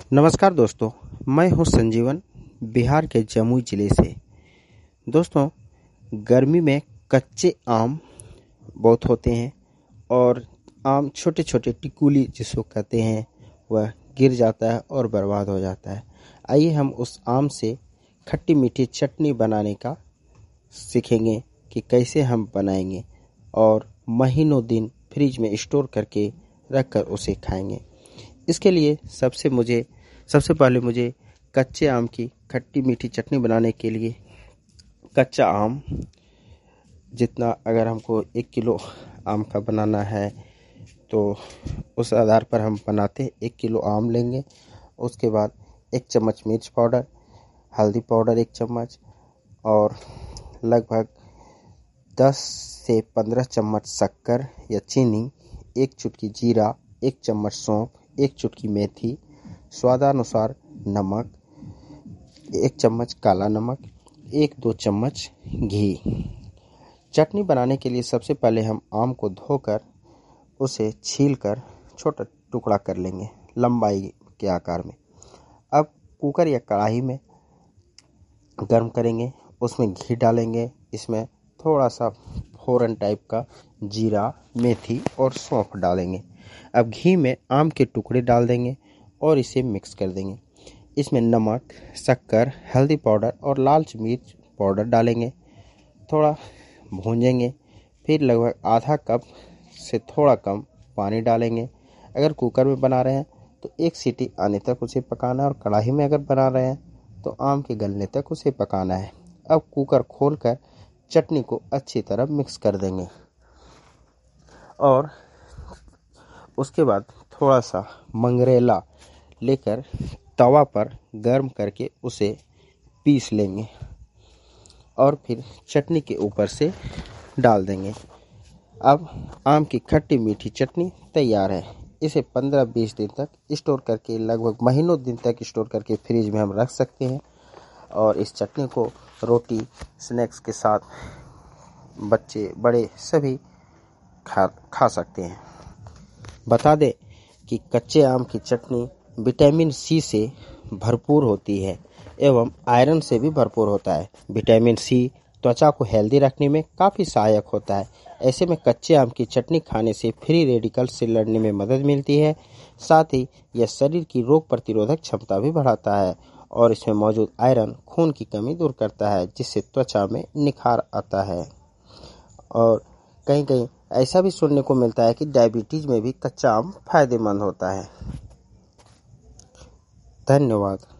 नमस्कार दोस्तों, मैं हूं संजीवन, बिहार के जमुई जिले से। दोस्तों, गर्मी में कच्चे आम बहुत होते हैं और आम छोटे छोटे टिकुली जिसको कहते हैं वह गिर जाता है और बर्बाद हो जाता है। आइए हम उस आम से खट्टी मीठी चटनी बनाने का सीखेंगे कि कैसे हम बनाएंगे और महीनों दिन फ्रिज में स्टोर करके रखकर उसे खाएंगे। इसके लिए सबसे पहले मुझे कच्चे आम की खट्टी मीठी चटनी बनाने के लिए कच्चा आम जितना, अगर हमको 1 किलो आम का बनाना है तो उस आधार पर हम बनाते 1 किलो आम लेंगे। उसके बाद 1 चम्मच मिर्च पाउडर, हल्दी पाउडर 1 चम्मच और लगभग 10 से 15 चम्मच शक्कर या चीनी, 1 चुटकी जीरा, 1 चम्मच सौंफ, 1 चुटकी मेथी, स्वादानुसार नमक, 1 चम्मच काला नमक, 1-2 चम्मच घी। चटनी बनाने के लिए सबसे पहले हम आम को धोकर उसे छीलकर छोटा टुकड़ा कर लेंगे लंबाई के आकार में। अब कुकर या कढ़ाई में गर्म करेंगे, उसमें घी डालेंगे। इसमें थोड़ा सा फोरन टाइप का जीरा, मेथी और सौंफ डालेंगे। अब घी में आम के टुकड़े डाल देंगे और इसे मिक्स कर देंगे। इसमें नमक, शक्कर, हल्दी पाउडर और लाल मिर्च पाउडर डालेंगे। थोड़ा भूंजेंगे, फिर लगभग आधा कप से थोड़ा कम पानी डालेंगे। अगर कुकर में बना रहे हैं तो 1 सीटी आने तक उसे पकाना है और कढ़ाई में अगर बना रहे हैं तो आम के गलने तक उसे पकाना है। अब कुकर खोलकर चटनी को अच्छी तरह मिक्स कर देंगे और उसके बाद थोड़ा सा मंगरेला लेकर तवा पर गर्म करके उसे पीस लेंगे और फिर चटनी के ऊपर से डाल देंगे। अब आम की खट्टी मीठी चटनी तैयार है। इसे 15-20 दिन तक स्टोर करके, लगभग महीनों दिन तक स्टोर करके फ्रिज में हम रख सकते हैं और इस चटनी को रोटी, स्नैक्स के साथ बच्चे बड़े सभी खा सकते हैं। बता दें कि कच्चे आम की चटनी विटामिन सी से भरपूर होती है एवं आयरन से भी भरपूर होता है। विटामिन सी त्वचा को हेल्दी रखने में काफ़ी सहायक होता है। ऐसे में कच्चे आम की चटनी खाने से फ्री रेडिकल से लड़ने में मदद मिलती है। साथ ही यह शरीर की रोग प्रतिरोधक क्षमता भी बढ़ाता है और इसमें मौजूद आयरन खून की कमी दूर करता है, जिससे त्वचा में निखार आता है। और कहीं कहीं ऐसा भी सुनने को मिलता है कि डायबिटीज में भी कच्चा आम फायदेमंद होता है। धन्यवाद।